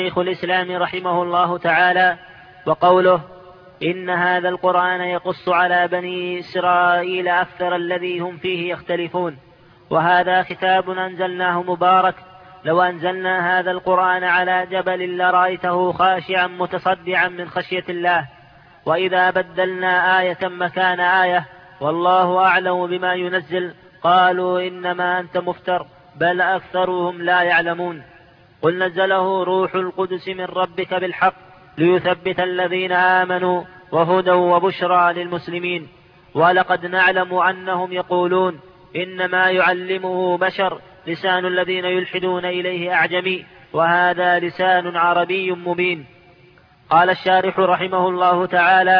شيخ الإسلام رحمه الله تعالى: وقوله: إن هذا القرآن يقص على بني إسرائيل أكثر الذي هم فيه يختلفون، وهذا كتاب أنزلناه مبارك، لو أنزلنا هذا القرآن على جبل لرأيته خاشعا متصدعا من خشية الله. وإذا بدلنا آية مكان آية والله أعلم بما ينزل قالوا إنما أنت مفتر بل أكثرهم لا يعلمون. قل نزله روح القدس من ربك بالحق ليثبت الذين آمنوا وهدى وبشرى للمسلمين. ولقد نعلم أنهم يقولون إنما يعلمه بشر، لسان الذين يلحدون إليه أعجمي وهذا لسان عربي مبين. قال الشارح رحمه الله تعالى: